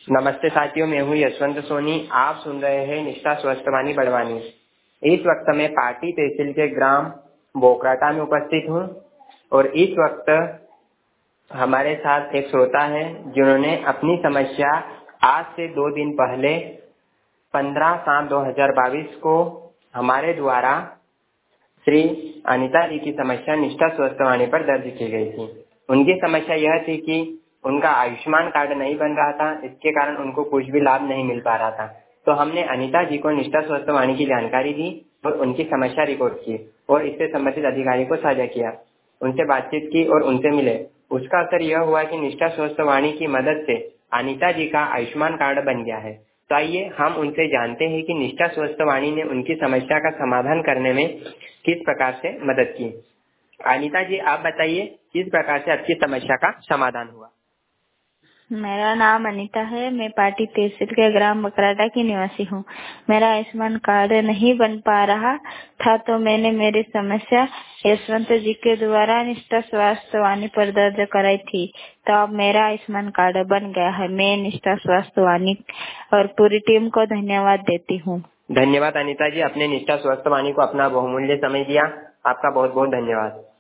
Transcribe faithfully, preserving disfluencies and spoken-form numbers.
नमस्ते साथियों, मैं हूँ यशवंत सोनी। आप सुन रहे हैं निष्ठा स्वस्थवाणी बड़वानी। इस वक्त मैं पाटी तहसील के ग्राम बोकराटा में उपस्थित हूँ और इस वक्त हमारे साथ एक श्रोता है जिन्होंने अपनी समस्या आज से दो दिन पहले पंद्रह सात दो हजार बाईस को हमारे द्वारा श्री अनीता जी की समस्या निष्ठा स्वस्थवाणी पर दर्ज की गई थी। उनकी समस्या यह थी कि उनका आयुष्मान कार्ड नहीं बन रहा था, इसके कारण उनको कुछ भी लाभ नहीं मिल पा रहा था। तो हमने अनीता जी को निष्ठा स्वस्थवाणी की जानकारी दी और उनकी समस्या रिकॉर्ड की और इससे संबंधित अधिकारी को साझा किया, उनसे बातचीत की और उनसे मिले। उसका असर यह हुआ कि निष्ठा स्वस्थवाणी की मदद से अनीता जी का आयुष्मान कार्ड बन गया है। तो आइए हम उनसे जानते हैं कि निष्ठा स्वस्थवाणी ने उनकी समस्या का समाधान करने में किस प्रकार से मदद की। अनीता जी, आप बताइए किस प्रकार से आपकी समस्या का समाधान हुआ। मेरा नाम अनीता है। मैं पाटी तहसील के ग्राम बकराटा की निवासी हूँ। मेरा आयुष्मान कार्ड नहीं बन पा रहा था, तो मैंने मेरी समस्या यशवंत जी के द्वारा निष्ठा स्वास्थ्यवाणी पर दर्ज कराई थी। तो अब मेरा आयुष्मान कार्ड बन गया है। मैं निष्ठा स्वास्थ्यवाणी और पूरी टीम को धन्यवाद देती हूँ। धन्यवाद अनीता जी, अपने निष्ठा स्वस्थवाणी को अपना बहुमूल्य समय दिया। आपका बहुत बहुत धन्यवाद।